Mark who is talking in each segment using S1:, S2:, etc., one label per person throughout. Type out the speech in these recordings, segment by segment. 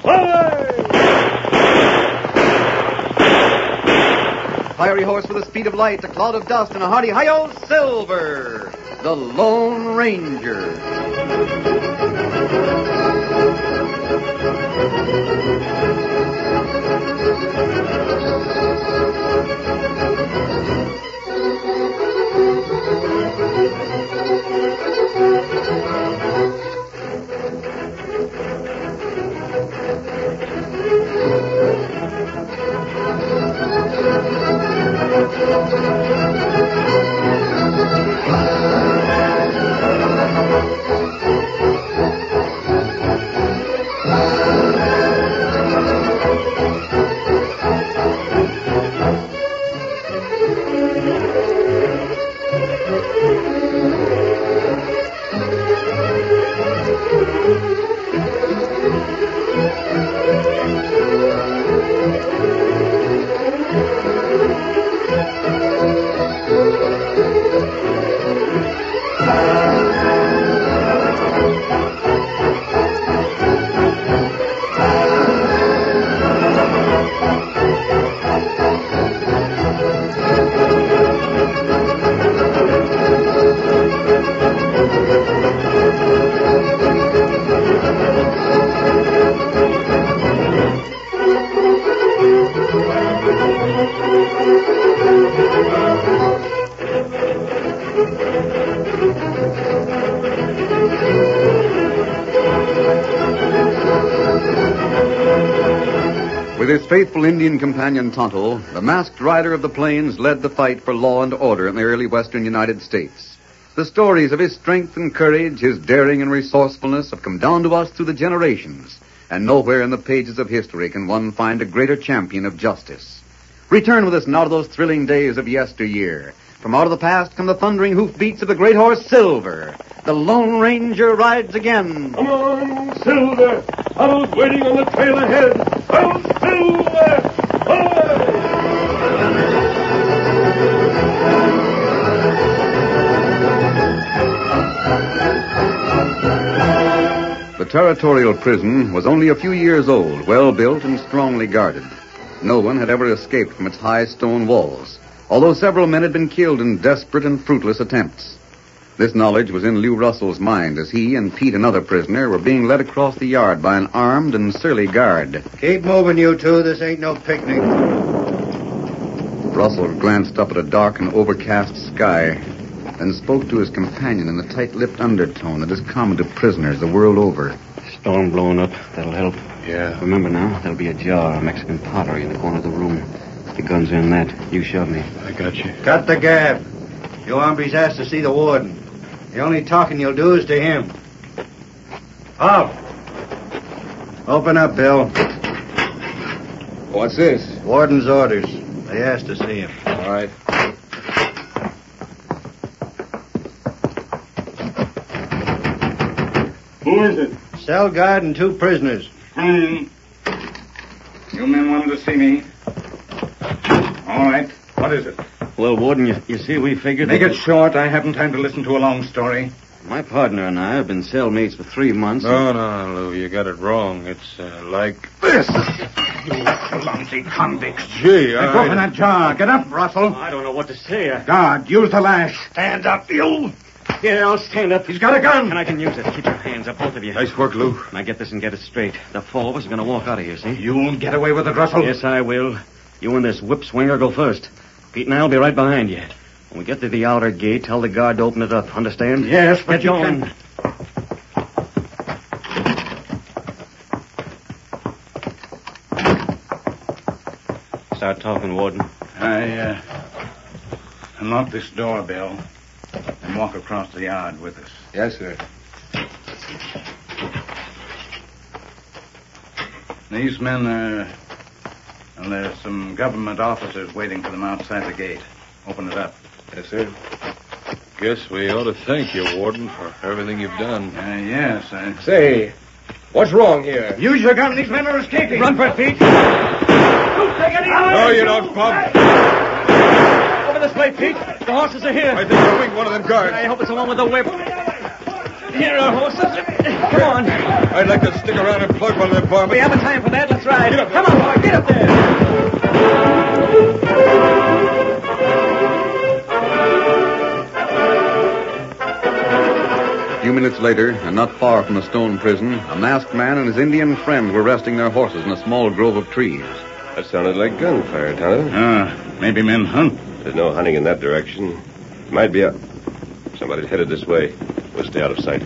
S1: Fiery horse with the speed of light, a cloud of dust, and a hearty hi-yo, Silver, the Lone Ranger. With his faithful Indian companion Tonto, the masked rider of the plains led the fight for law and order in the early western United States. The stories of his strength and courage, his daring and resourcefulness have come down to us through the generations, and nowhere in the pages of history can one find a greater champion of justice. Return with us now to those thrilling days of yesteryear. From out of the past come the thundering hoofbeats of the great horse Silver. The Lone Ranger rides again.
S2: Come on, Silver. Tonto's waiting on the trail ahead. Oh, Silver!
S1: The territorial prison was only a few years old, well built and strongly guarded. No one had ever escaped from its high stone walls, although several men had been killed in desperate and fruitless attempts. This knowledge was in Lew Russell's mind as he and Pete, another prisoner, were being led across the yard by an armed and surly guard.
S3: Keep moving, you two. This ain't no picnic.
S1: Russell glanced up at a dark and overcast sky, then spoke to his companion in the tight-lipped undertone that is common to prisoners the world over.
S4: Storm blowing up. That'll help.
S2: Yeah.
S4: Remember now, there'll be a jar of Mexican pottery in the corner of the room. The gun's in that. You shove me.
S2: I got you.
S3: Cut the gab. You hombres asked to see the warden. The only talking you'll do is to him. Out. Open up, Bill.
S2: What's this?
S3: Warden's orders. They asked to see him.
S2: All right. Who is it?
S3: Cell guard and 2 prisoners.
S5: You men wanted to see me. All right. What is it?
S4: Well, Warden, you see, we figured...
S5: Make it short. I haven't time to listen to a long story.
S4: My partner and I have been cellmates for 3 months.
S2: No, Lou, you got it wrong. It's like this.
S5: You clumsy convicts.
S2: Gee,
S5: Let go of that jar. Get up, Russell.
S4: I don't know what to say.
S5: Guard, use the lash. Stand up, you.
S4: Yeah, I'll stand up.
S5: He's got a gun.
S4: And I can use it. Keep your hands up, both of you.
S2: Nice work, Lou.
S4: Now get this and get it straight. The 4 of us are going to walk out of here, see?
S5: You won't get away with it, Russell.
S4: Yes, I will. You and this whip swinger go first. Pete and I'll be right behind you. When we get to the outer gate, tell the guard to open it up. Understand?
S5: Yes, but
S4: get going. Start talking, Warden.
S5: I unlock this door, Bill, and walk across the yard with us.
S2: Yes, sir.
S5: These men and there's some government officers waiting for them outside the gate. Open it up.
S2: Yes, sir. Guess we ought to thank you, Warden, for everything you've done.
S5: Yes,
S2: Say, what's wrong here?
S5: Use your gun. These men are escaping.
S4: Run for it, Pete.
S2: No, you don't, Bob.
S4: Over this way, Pete. The horses are here.
S2: I think I'll wing one of them guards.
S4: I hope it's the one with the whip. Here are our horses. Come on.
S2: I'd like to stick around and plug one of them bombers.
S4: We haven't time for that. Let's ride. Come on, boy. Get up there.
S1: A few minutes later, and not far from the stone prison, a masked man and his Indian friend were resting their horses in a small grove of trees.
S6: That sounded like gunfire, Tonto.
S5: Maybe men hunt.
S6: There's no hunting in that direction. Might be somebody's headed this way. We'll stay out of sight.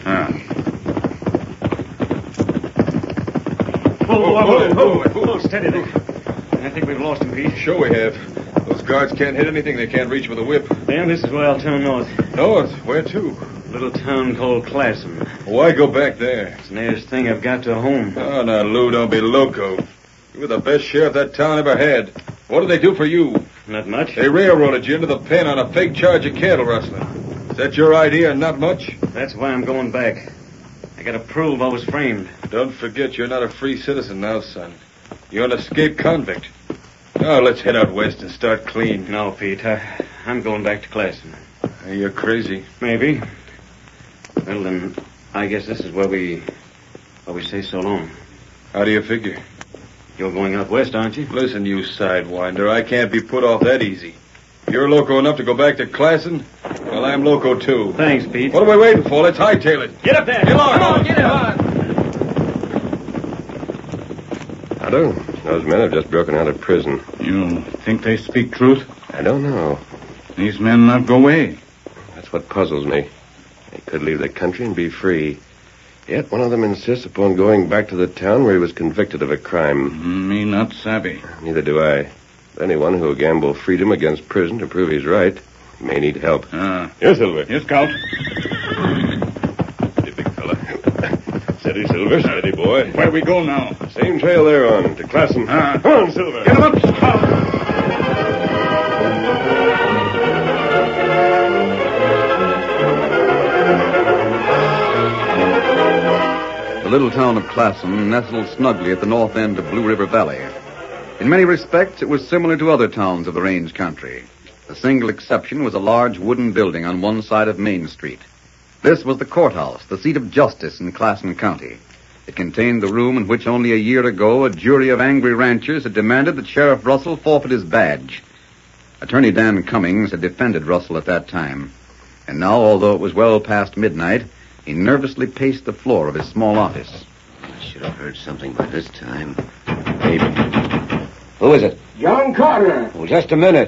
S4: Whoa, steady there. I think we've lost him, Pete.
S2: Sure we have. Those guards can't hit anything they can't reach with a whip.
S4: Dan, this is where I'll turn north.
S2: North? Where to?
S4: A little town called Classen.
S2: Why go back there?
S4: It's the nearest thing I've got to home.
S2: Oh, now, Lou, don't be loco. You were the best sheriff that town ever had. What did they do for you?
S4: Not much.
S2: They railroaded you into the pen on a fake charge of cattle rustling. Is that your idea, not much?
S4: That's why I'm going back. I gotta prove I was framed.
S2: Don't forget you're not a free citizen now, son. You're an escaped convict. Now, let's head out west and start clean.
S4: No, Pete. I'm going back to Classen.
S2: You're crazy.
S4: Maybe. Well, then, I guess this is where we say so long.
S2: How do you figure?
S4: You're going out west, aren't you?
S2: Listen, you sidewinder, I can't be put off that easy. You're loco enough to go back to Classen? Well, I'm loco, too.
S4: Thanks, Pete.
S2: What are we waiting for? Let's hightail it.
S4: Get up there.
S2: Get on.
S4: Come on, get up.
S6: Tonto, those men have just broken out of prison.
S5: You think they speak truth?
S6: I don't know.
S5: These men not go away.
S6: That's what puzzles me. They could leave the country and be free. Yet one of them insists upon going back to the town where he was convicted of a crime.
S5: Me not savvy.
S6: Neither do I. Anyone who will gamble freedom against prison to prove he's right may need help.
S2: Yes, Silver.
S5: Here, Scout.
S6: Hey, big fella. Steady, Silver. Steady, boy.
S5: Where we go now?
S6: Same trail they're on, to Classen.
S5: Come on, Silver. Get him up, Scout.
S1: The little town of Classen nestled snugly at the north end of Blue River Valley. In many respects, it was similar to other towns of the range country. The single exception was a large wooden building on one side of Main Street. This was the courthouse, the seat of justice in Classen County. It contained the room in which only a year ago a jury of angry ranchers had demanded that Sheriff Russell forfeit his badge. Attorney Dan Cummings had defended Russell at that time. And now, although it was well past midnight, he nervously paced the floor of his small office.
S7: I should have heard something by this time. Maybe. Who is it?
S8: John Carter.
S7: Oh, just a minute.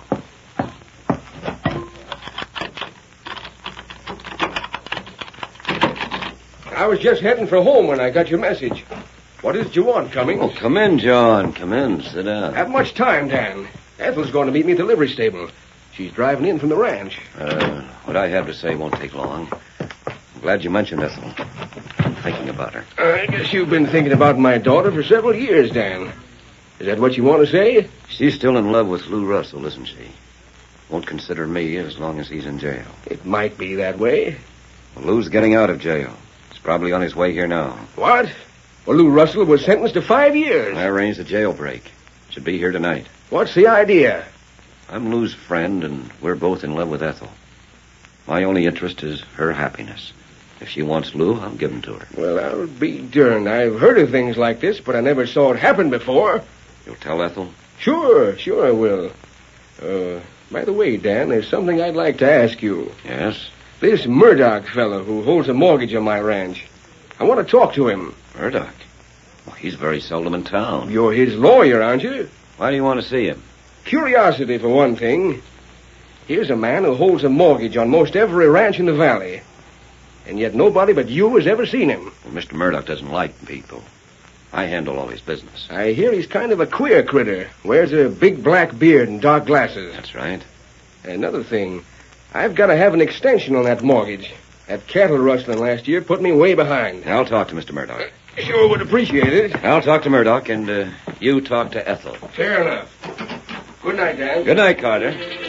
S8: I was just heading for home when I got your message. What is it you want, Cummings?
S7: Oh, come in, John. Come in. Sit down.
S8: Have much time, Dan. Ethel's going to meet me at the livery stable. She's driving in from the ranch.
S7: What I have to say won't take long. I'm glad you mentioned Ethel. I'm thinking about her.
S8: I guess you've been thinking about my daughter for several years, Dan. Is that what you want to say?
S7: She's still in love with Lou Russell, isn't she? Won't consider me as long as he's in jail.
S8: It might be that way.
S7: Well, Lou's getting out of jail. He's probably on his way here now.
S8: What? Well, Lou Russell was sentenced to 5 years.
S7: I arranged a jailbreak. Should be here tonight.
S8: What's the idea?
S7: I'm Lou's friend, and we're both in love with Ethel. My only interest is her happiness. If she wants Lou, I'll give him to her.
S8: Well, I'll be darned. I've heard of things like this, but I never saw it happen before.
S7: You'll tell Ethel?
S8: Sure I will. By the way, Dan, there's something I'd like to ask you.
S7: Yes?
S8: This Murdoch fellow who holds a mortgage on my ranch. I want to talk to him.
S7: Murdoch? Well, he's very seldom in town.
S8: You're his lawyer, aren't you?
S7: Why do you want to see him?
S8: Curiosity, for one thing. Here's a man who holds a mortgage on most every ranch in the valley. And yet nobody but you has ever seen him.
S7: Well, Mr. Murdoch doesn't like people. I handle all his business.
S8: I hear he's kind of a queer critter. Wears a big black beard and dark glasses.
S7: That's right.
S8: Another thing, I've got to have an extension on that mortgage. That cattle rustling last year put me way behind.
S7: I'll talk to Mr. Murdoch.
S8: Sure would appreciate it.
S7: I'll talk to Murdoch, and you talk to Ethel.
S8: Fair enough. Good night, Dan.
S7: Good night, Carter.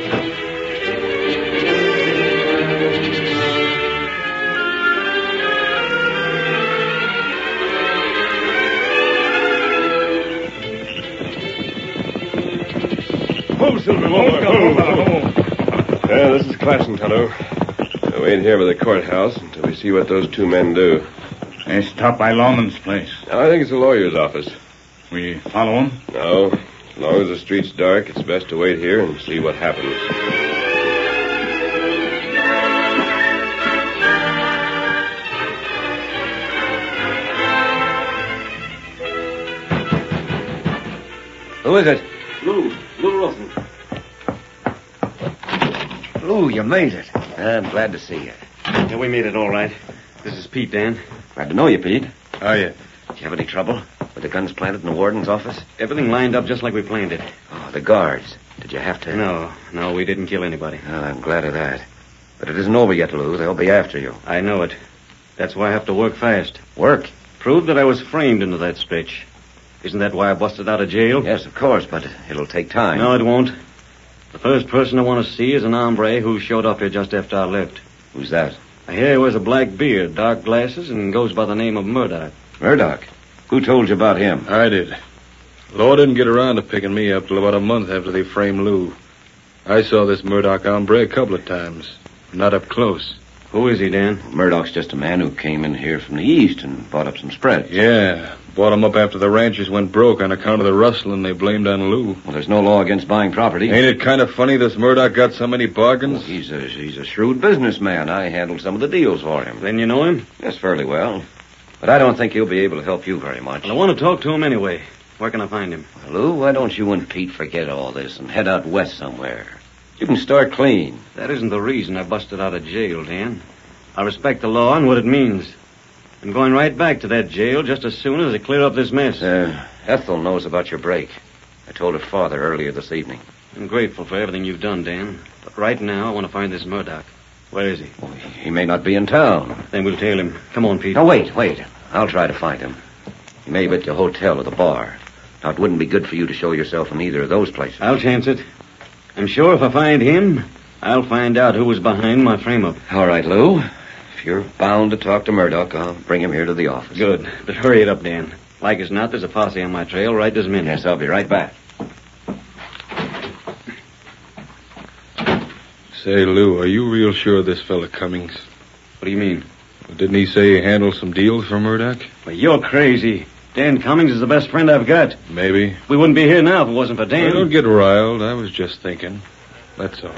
S2: Move, Silver. Move.
S6: This is Classen, Tonto. We'll wait here by the courthouse until we to see what those two men do.
S5: They stopped by Lawman's place.
S6: I think it's the lawyer's office.
S5: We follow him?
S6: No. As long as the street's dark, it's best to wait here and see what happens.
S7: Who is it?
S4: Lou Wilson.
S7: Lou, you made it. I'm glad to see you.
S4: Yeah, we made it all right. This is Pete, Dan.
S7: Glad to know you, Pete.
S2: Oh, yeah.
S7: Did you have any trouble with the guns planted in the warden's office?
S4: Everything lined up just like we planned it.
S7: Oh, the guards. Did you have to?
S4: No, we didn't kill anybody.
S7: Oh, I'm glad of that. But it isn't over yet, Lou. They'll be after you.
S4: I know it. That's why I have to work fast.
S7: Work?
S4: Prove that I was framed into that stitch. Isn't that why I busted out of jail?
S7: Yes, of course, but it'll take time.
S4: No, it won't. The first person I want to see is an hombre who showed up here just after I left.
S7: Who's that?
S4: I hear he wears a black beard, dark glasses, and goes by the name of Murdoch.
S7: Murdoch. Who told you about him?
S2: I did. Law didn't get around to picking me up till about a month after they framed Lou. I saw this Murdoch hombre a couple of times. Not up close.
S4: Who is he, Dan?
S7: Murdoch's just a man who came in here from the east and bought up some spreads.
S2: Yeah. Bought him up after the ranchers went broke on account of the rustling they blamed on Lou.
S7: Well, there's no law against buying property.
S2: Ain't it kind of funny this Murdoch got so many bargains?
S7: Well, he's a shrewd businessman. I handled some of the deals for him.
S4: Then you know him?
S7: Yes, fairly well. But I don't think he'll be able to help you very much.
S4: Well, I want to talk to him anyway. Where can I find him?
S7: Well, Lou, why don't you and Pete forget all this and head out west somewhere? You can start clean.
S4: That isn't the reason I busted out of jail, Dan. I respect the law and what it means. I'm going right back to that jail just as soon as I clear up this mess.
S7: Ethel knows about your break. I told her father earlier this evening.
S4: I'm grateful for everything you've done, Dan. But right now, I want to find this Murdoch. Where is he?
S7: Well, he may not be in town.
S4: Then we'll tail him. Come on, Pete.
S7: Now, wait. I'll try to find him. He may be at the hotel or the bar. Now, it wouldn't be good for you to show yourself in either of those places.
S4: I'll chance it. I'm sure if I find him, I'll find out who was behind my frame-up.
S7: All right, Lou. If you're bound to talk to Murdoch, I'll bring him here to the office.
S4: Good. But hurry it up, Dan. Like as not, there's a posse on my trail right this minute.
S7: Yes, I'll be right back.
S2: Say, Lou, are you real sure of this fella Cummings?
S4: What do you mean?
S2: Didn't he say he handled some deals for Murdoch?
S4: Well, you're crazy. Dan Cummings is the best friend I've got.
S2: Maybe.
S4: We wouldn't be here now if it wasn't for Dan.
S2: Well, don't get riled. I was just thinking. That's all.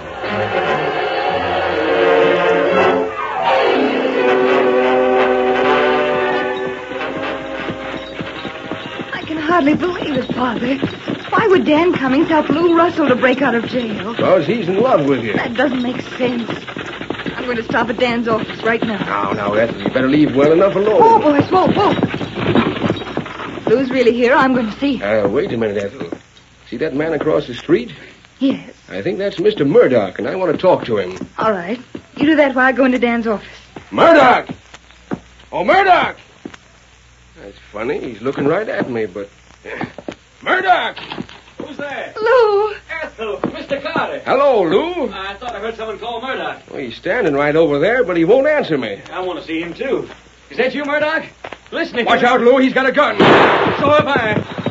S9: I can hardly believe it, Father. Why would Dan Cummings help Lou Russell to break out of jail?
S8: Because he's in love with you.
S9: That doesn't make sense. I'm going to stop at Dan's office right now.
S8: Now, Ethel, you better leave well enough alone.
S9: Oh, boys, whoa. Lou's really here. I'm going to see.
S8: Wait a minute, Ethel. See that man across the street?
S9: Yes.
S8: I think that's Mr. Murdoch, and I want to talk to him.
S9: All right. You do that while I go into Dan's office.
S8: Murdoch! Oh, Murdoch! That's funny. He's looking right at me, but... Murdoch!
S4: Who's there?
S9: Lou!
S4: Ethel, Mr. Carter.
S8: Hello, Lou.
S4: I thought I heard someone call Murdoch.
S8: Well, he's standing right over there, but he won't answer me.
S4: I want to see him, too. Is that you, Murdoch? Listening.
S8: Watch out, Lou. He's got a gun.
S4: So have I.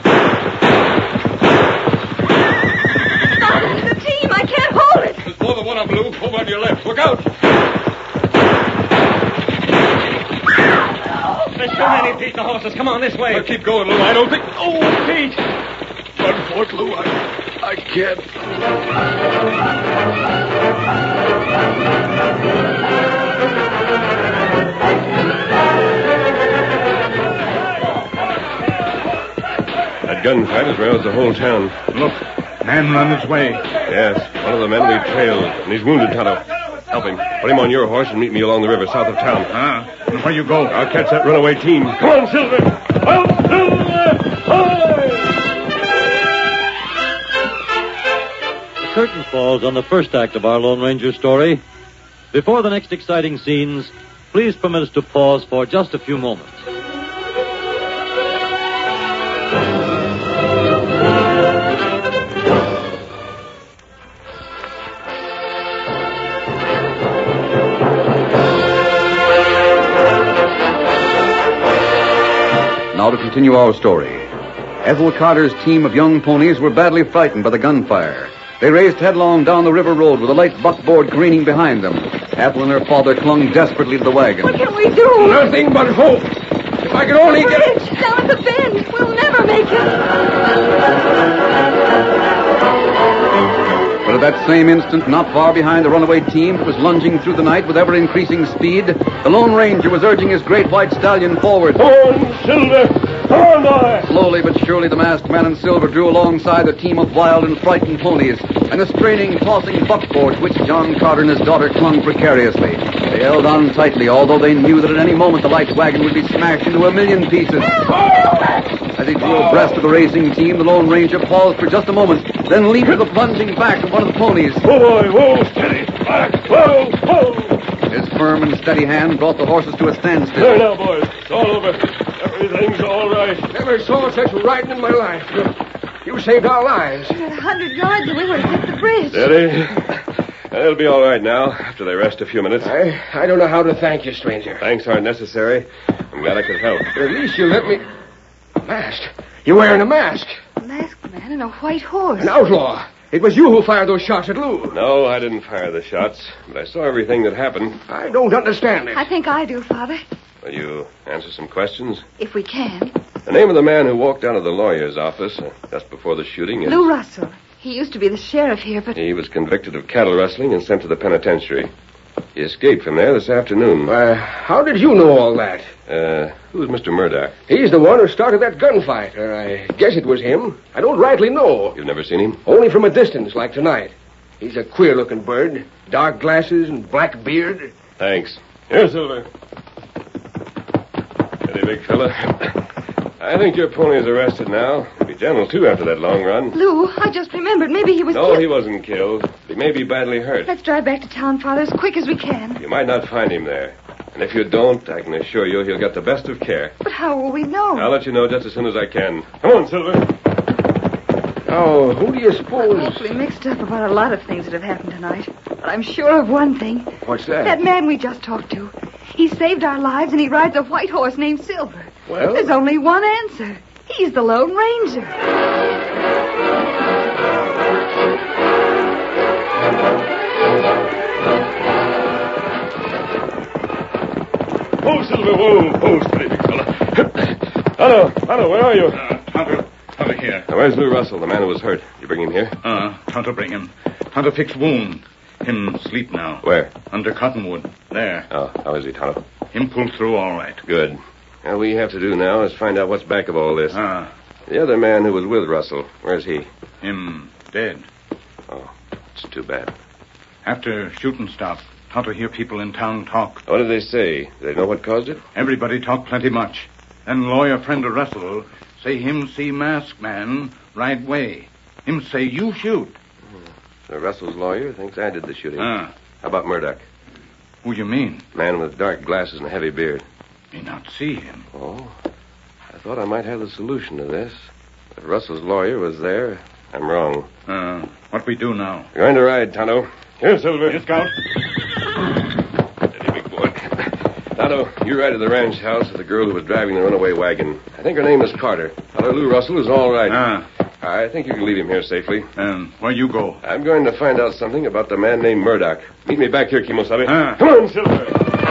S9: Stop it. The team. I can't hold it.
S2: There's more than one of them, Lou. Over on your left. Look out.
S4: There's too many, Pete. The horses. Come on, this way.
S2: Well, keep going, Lou. I don't think...
S4: Oh, Pete.
S2: Run for it, Lou. I can't.
S6: That gunfight has roused the whole town.
S5: Look, man run his way.
S6: Yes, one of the men we trailed, and he's wounded, Tonto. Help him. Put him on your horse and meet me along the river south of town.
S5: And where you go?
S6: I'll catch that runaway team. Come on, Silver! Help, Silver!
S10: The curtain falls on the first act of our Lone Ranger story. Before the next exciting scenes, please permit us to pause for just a few moments.
S1: Now to continue our story. Ethel Carter's team of young ponies were badly frightened by the gunfire. They raced headlong down the river road with a light buckboard careening behind them. Ethel and her father clung desperately to the wagon.
S9: What can we do?
S8: Nothing but hope. If I could only get...
S9: Bridge, down at the bend. We'll never make it.
S1: But at that same instant, not far behind the runaway team that was lunging through the night with ever-increasing speed, the Lone Ranger was urging his great white stallion forward.
S8: Come on, Silver! Come on, boy!
S1: Slowly but surely, the masked man in silver drew alongside a team of wild and frightened ponies and a straining, tossing buckboard to which John Carter and his daughter clung precariously. They held on tightly, although they knew that at any moment the light wagon would be smashed into a million pieces. As he drew abreast of the racing team, the Lone Ranger paused for just a moment, then leaped to the plunging back of one of the ponies.
S8: Whoa, boy, whoa, steady. Back, whoa, whoa.
S1: His firm and steady hand brought the horses to a standstill.
S8: There now, boys. It's all over. Everything's all right. Never saw such riding in my life. You saved our lives.
S9: 100 yards and we would have hit the bridge.
S6: Steady. They'll be all right now, after they rest a few minutes.
S8: I don't know how to thank you, stranger.
S6: Thanks aren't necessary. I'm glad I could help.
S8: At least you let me... Masked? You're wearing a mask.
S9: A masked man and a white horse.
S8: An outlaw. It was you who fired those shots at Lou.
S6: No, I didn't fire the shots, but I saw everything that happened.
S8: I don't understand it.
S9: I think I do, Father.
S6: Will you answer some questions?
S9: If we can.
S6: The name of the man who walked out of the lawyer's office just before the shooting is...
S9: Lou Russell. He used to be the sheriff here, but...
S6: He was convicted of cattle rustling and sent to the penitentiary. He escaped from there this afternoon.
S8: How did you know all that?
S6: Who's Mr. Murdoch?
S8: He's the one who started that gunfight. I guess it was him. I don't rightly know.
S6: You've never seen him?
S8: Only from a distance, like tonight. He's a queer-looking bird. Dark glasses and black beard.
S6: Thanks. Here, Silver. Steady, big fella. I think your pony is arrested now. He'll be gentle, too, after that long run.
S9: Lou, I just remembered. Maybe he was
S6: No,
S9: killed.
S6: he wasn't killed. He may be badly hurt.
S9: Let's drive back to town, Father, as quick as we can.
S6: You might not find him there. And if you don't, I can assure you he'll get the best of care.
S9: But how will we know?
S6: I'll let you know just as soon as I can. Come on, Silver.
S8: Oh, who do you suppose?
S9: I'm awfully mixed up about a lot of things that have happened tonight. But I'm sure of one thing.
S8: What's that?
S9: That man we just talked to. He saved our lives, and he rides a white horse named Silver.
S8: Well?
S9: There's only one answer. He's the Lone Ranger.
S6: Whoa, Silver, whoa. Whoa, steady, big fella. Tonto, where are you?
S5: Tonto here.
S6: Now, where's Lou Russell, the man who was hurt? You bring him here?
S5: Tonto bring him. Tonto fix wound. Him sleep now.
S6: Where?
S5: Under cottonwood. There.
S6: Oh, how is he, Tonto?
S5: Him pull through all right.
S6: Good. All we have to do now is find out what's back of all this. The other man who was with Russell, where's he?
S5: Him dead.
S6: Oh, it's too bad.
S5: After shooting stopped, Tonto hear people in town talk.
S6: What did they say? Do they know what caused it?
S5: Everybody talk plenty much. Then lawyer friend of Russell say him see masked man right way. Him say you shoot.
S6: So Russell's lawyer thinks I did the shooting.
S5: How
S6: about Murdoch?
S5: Who you mean?
S6: Man with dark glasses and a heavy beard.
S5: Me not see him.
S6: Oh, I thought I might have the solution to this. If Russell's lawyer was there, I'm wrong.
S5: What we do now?
S6: You're going to ride, Tonto. Here, Silver.
S5: Here, Scout.
S6: Steady, big boy. Tonto, you ride to the ranch house with the girl who was driving the runaway wagon. I think her name is Carter. Tell her Lou Russell is all right. I think you can leave him here safely.
S5: Where you go?
S6: I'm going to find out something about the man named Murdoch. Meet me back here, Kimosabe. Come on, Silver.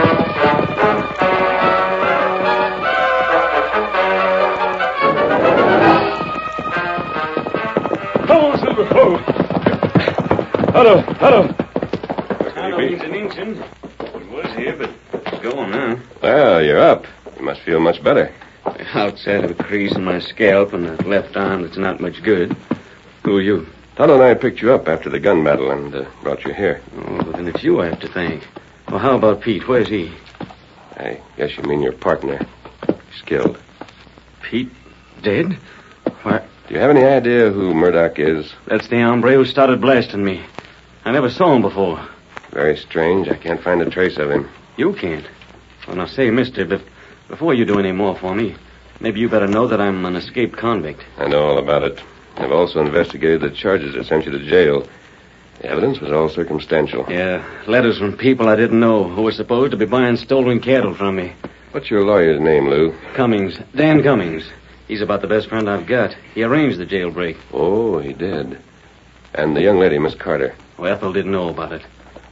S6: Hello.
S4: I don't mean to mention. It was here, but it's gone now.
S6: Well, you're up. You must feel much better.
S4: Outside of a crease in my scalp and a left arm that's not much good. Who are you?
S6: Tonto and I picked you up after the gun battle and brought you here.
S4: Oh, but then it's you I have to thank. Well, how about Pete? Where's he?
S6: I guess you mean your partner. He's killed.
S4: Pete? Dead? Why?
S6: Do you have any idea who Murdoch is?
S4: That's the hombre who started blasting me. I never saw him before.
S6: Very strange. I can't find a trace of him.
S4: You can't? Well, now, say, mister, before you do any more for me, maybe you better know that I'm an escaped convict.
S6: I know all about it. I've also investigated the charges that sent you to jail. The evidence was all circumstantial.
S4: Yeah, letters from people I didn't know who were supposed to be buying stolen cattle from me.
S6: What's your lawyer's name, Lou?
S4: Cummings. Dan Cummings. He's about the best friend I've got. He arranged the jailbreak.
S6: Oh, he did. And the young lady, Miss Carter.
S4: Well, Ethel didn't know about it.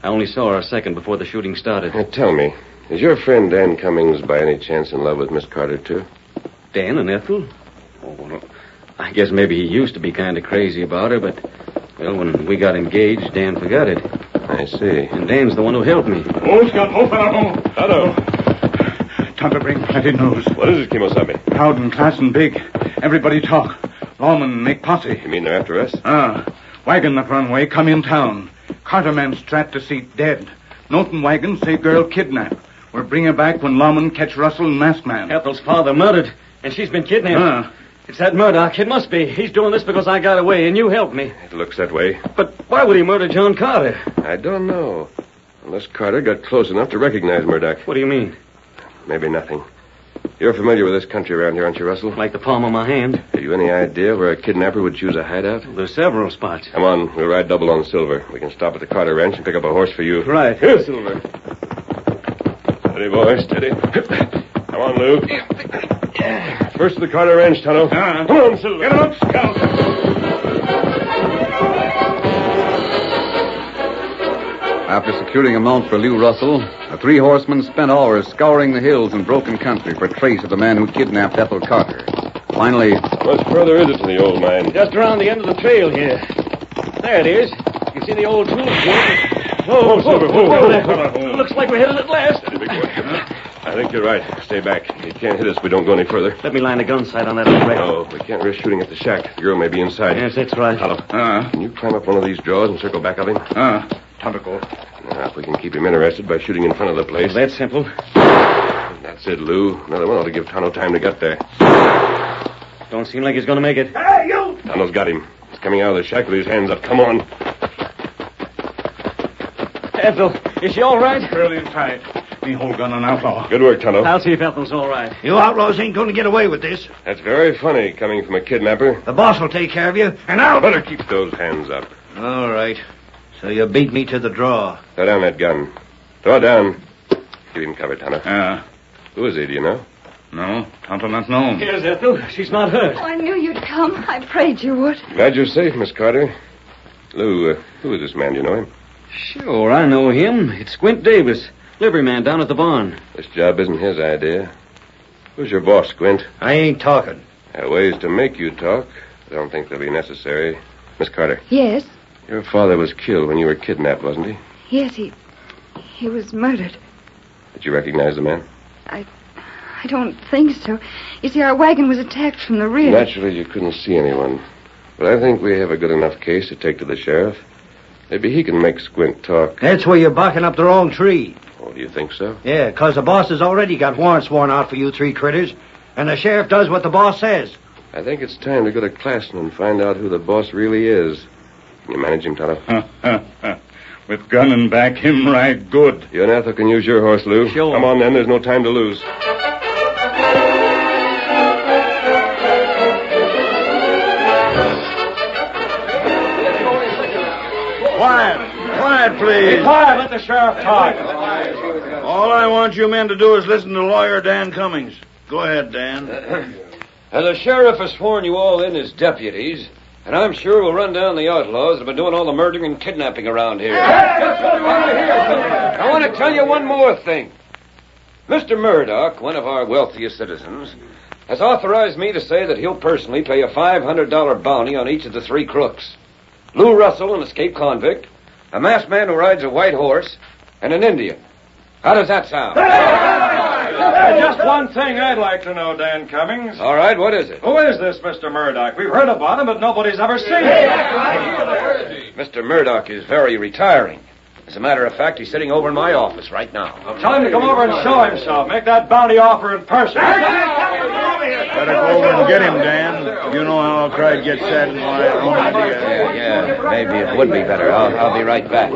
S4: I only saw her a second before the shooting started.
S6: Tell me, is your friend Dan Cummings by any chance in love with Miss Carter, too?
S4: Dan and Ethel? Oh, well, I guess maybe he used to be kind of crazy about her, but, well, when we got engaged, Dan forgot it.
S6: I see.
S4: And Dan's the one who helped me.
S5: Oh, Scott, open up.
S6: Hello.
S5: Time to bring plenty news.
S6: What is it, Kimosabe?
S5: Howden, Class, and Big. Everybody talk. Lawman make posse.
S6: You mean they're after us?
S5: Wagon that runway come in town. Carter man strapped to seat dead. Notin wagon say girl kidnapped. We'll bring her back when lawman catch Russell and Masked Man.
S4: Ethel's father murdered, and she's been kidnapped. It's that Murdoch. It must be. He's doing this because I got away, and you helped me.
S6: It looks that way.
S4: But why would he murder John Carter?
S6: I don't know. Unless Carter got close enough to recognize Murdoch.
S4: What do you mean?
S6: Maybe nothing. You're familiar with this country around here, aren't you, Russell?
S4: Like the palm of my hand.
S6: Have you any idea where a kidnapper would choose a hideout?
S4: There's several spots.
S6: Come on, we'll ride double on Silver. We can stop at the Carter Ranch and pick up a horse for you.
S4: Right.
S6: Here, Silver. Steady, boy, steady. Come on, Lou. First to the Carter Ranch, Tonto. Come on, Silver.
S5: Get up, Scout.
S1: After securing a mount for Lou Russell, the three horsemen spent hours scouring the hills and broken country for trace of the man who kidnapped Ethel Carter. Finally...
S6: How much further is it to the old mine?
S4: Just around the end of the trail here. There it is. You can see the old tools here.
S6: Whoa, Silver,
S4: whoa. Looks like we're headed at last.
S6: Steady, big boy. I think you're right. Stay back. You can't hit us if we don't go any further.
S4: Let me line the gun sight on that little rail.
S6: No, we can't risk shooting at the shack. The girl may be inside.
S4: Yes, that's right.
S6: Hello. Can you climb up one of these drawers and circle back of him?
S5: Tonto.
S6: Now, if we can keep him interested by shooting in front of the place.
S4: Well, that's simple.
S6: That's it, Lou. Another one ought to give Tonto time to get there.
S4: Don't seem like he's going to make it.
S5: Hey, you!
S6: Tonto's got him. He's coming out of the shack with his hands up. Come on.
S4: Ethel, is she all right?
S5: Really tight. Me whole gun on outlaw.
S6: Good work, Tonto.
S4: I'll see if Ethel's all right.
S3: You outlaws ain't going to get away with this.
S6: That's very funny, coming from a kidnapper.
S3: The boss will take care of you, and I'll...
S6: Better keep those hands up.
S3: All right. So you beat me to the draw.
S6: Throw down that gun. Throw it down. Give him cover, Tonto. Who is he, do you know?
S5: No, Tonto not known.
S4: Here's Ethel. She's not hurt.
S9: Oh, I knew you'd come. I prayed you would.
S6: Glad you're safe, Miss Carter. Lou, who is this man? Do you know him?
S4: Sure, I know him. It's Squint Davis, liveryman down at the barn.
S6: This job isn't his idea. Who's your boss, Squint?
S3: I ain't talking.
S6: There are ways to make you talk. I don't think they'll be necessary. Miss Carter.
S9: Yes?
S6: Your father was killed when you were kidnapped, wasn't he?
S9: Yes, he was murdered.
S6: Did you recognize the man?
S9: I don't think so. You see, our wagon was attacked from the rear.
S6: Naturally, you couldn't see anyone. But I think we have a good enough case to take to the sheriff. Maybe he can make Squint talk.
S3: That's where you're barking up the wrong tree.
S6: Oh, do you think so?
S3: Yeah, 'cause the boss has already got warrants sworn out for you three critters, and the sheriff does what the boss says.
S6: I think it's time to go to Classen and find out who the boss really is. Can you manage him, Tonto?
S5: With gun and back, him right good.
S6: You and Ethel can use your horse, Lou.
S4: Sure.
S6: Come on, then. There's no time to lose.
S11: Quiet, please.
S4: Be quiet. Let the sheriff talk.
S11: All I want you men to do is listen to lawyer Dan Cummings. Go ahead, Dan.
S7: The sheriff has sworn you all in as deputies, and I'm sure we'll run down the outlaws that have been doing all the murdering and kidnapping around here. I want to tell you one more thing. Mr. Murdoch, one of our wealthiest citizens, has authorized me to say that he'll personally pay a $500 bounty on each of the three crooks. Lou Russell, an escaped convict, a masked man who rides a white horse, and an Indian. How does that sound?
S12: Just one thing I'd like to know, Dan Cummings.
S7: All right, what is it?
S12: Who is this Mr. Murdoch? We've heard about him, but nobody's ever seen him.
S7: Mr. Murdoch is very retiring. As a matter of fact, he's sitting over in my office right now.
S12: Well, tell him to come over and show himself. Make that bounty offer in person.
S11: Better go over and get him, Dan. You know how a crowd gets sad and lie at home.
S7: Yeah, maybe it would be better. I'll be right back.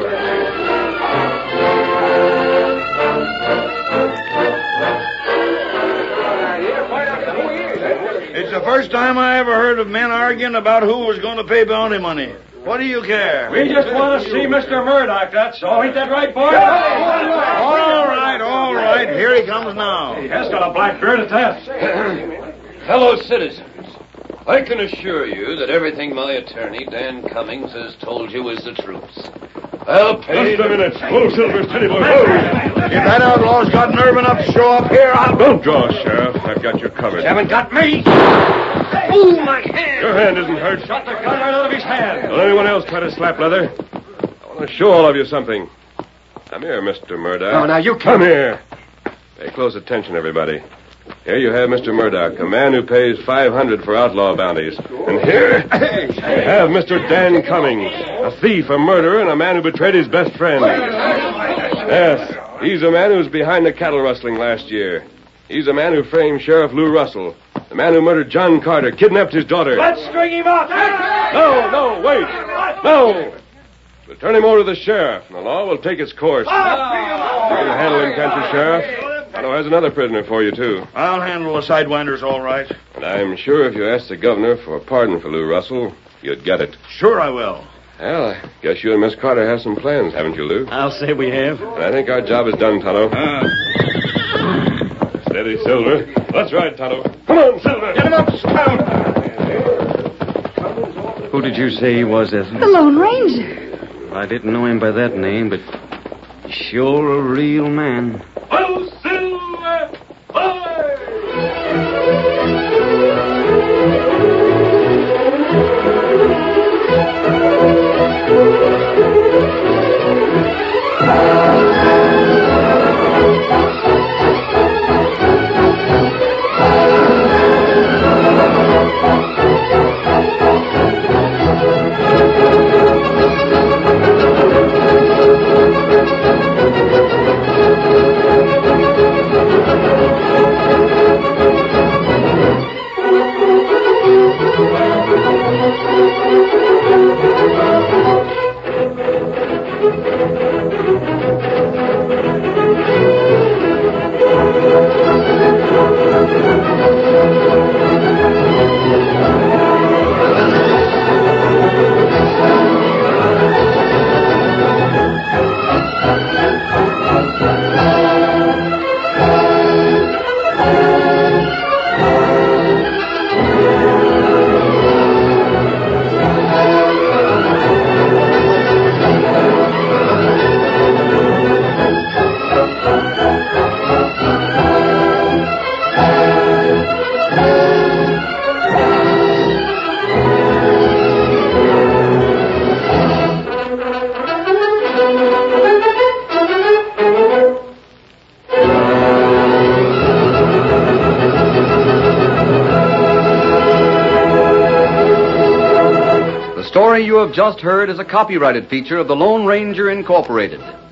S11: It's the first time I ever heard of men arguing about who was going to pay bounty money. What do you care?
S12: We just want to see Mr. Murdoch, that's all. Ain't that right, boy?
S11: All right. Here he comes now.
S12: He has got a black beard at that.
S7: Fellow citizens, I can assure you that everything my attorney, Dan Cummings, has told you is the truth.
S6: Well paid.
S12: Just a minute. Whoa, Silver, steady, boy. Whoa.
S11: If that outlaw's got nerve enough to show up here, I'll...
S6: Don't draw, Sheriff. I've got you covered.
S4: You haven't got me. Oh, my hand.
S6: Your hand isn't hurt.
S12: Shot the gun right out of his hand.
S6: Don't anyone else try to slap leather. I want to show all of you something. Come here, Mr. Murdoch.
S4: No, now you can't.
S6: Come here. Pay close attention, everybody. Here you have Mr. Murdoch, a man who pays $500 for outlaw bounties. And here you have Mr. Dan Cummings, a thief, a murderer, and a man who betrayed his best friend. Yes, he's a man who was behind the cattle rustling last year. He's the man who framed Sheriff Lou Russell, the man who murdered John Carter, kidnapped his daughter.
S12: Let's string him up.
S6: No, wait. No. We'll turn him over to the sheriff, and the law will take its course. You can handle him, can't you, Sheriff? Otto has another prisoner for you, too.
S11: I'll handle the sidewinders all right.
S6: And I'm sure if you asked the governor for a pardon for Lou Russell, you'd get it.
S11: Sure I will.
S6: Well, I guess you and Miss Carter have some plans, haven't you, Lou?
S4: I'll say we have.
S6: And I think our job is done, Tonto. Steady, Silver. That's right, Tonto. Come on, Silver. Get him up, Scout.
S4: Who did you say he was, Ethel?
S9: The Lone Ranger.
S4: I didn't know him by that name, but sure a real man.
S12: Oh, Silver!
S1: The story you have just heard is a copyrighted feature of the Lone Ranger Incorporated.